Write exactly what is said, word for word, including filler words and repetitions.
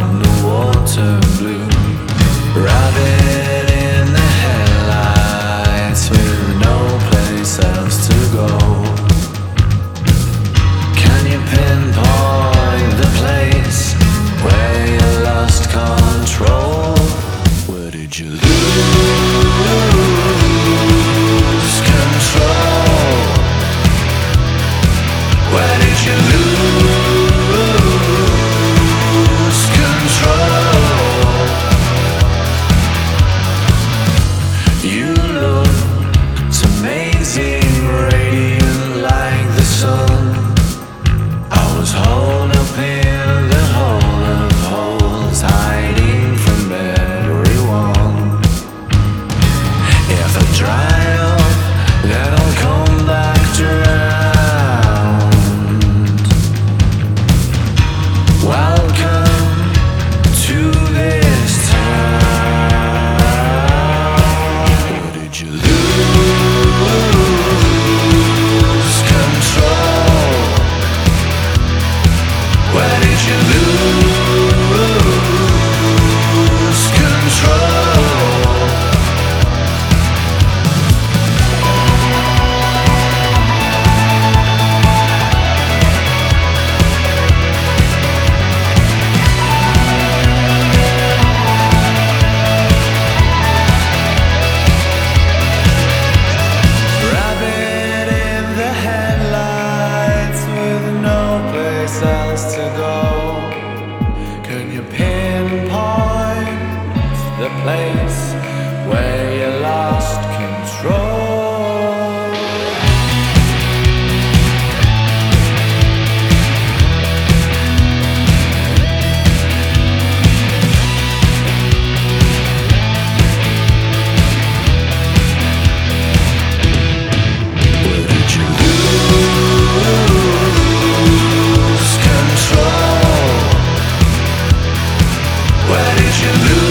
underwater blue. Rabbit in the headlights with no place else to go. Can you pinpoint the place where you lost control? Where did you lose control? Where did you lose control? You looked amazing, radiant like the sun. I was holed up in the hole of holes, hiding from everyone. If I dry up, then I'll come back drowned. Welcome to this town. Where did you lose control? Where did you lose control? Rabbit in the headlights with no place else to go. Can you pinpoint the place where you lost control? Where did you lose control? Where did you lose?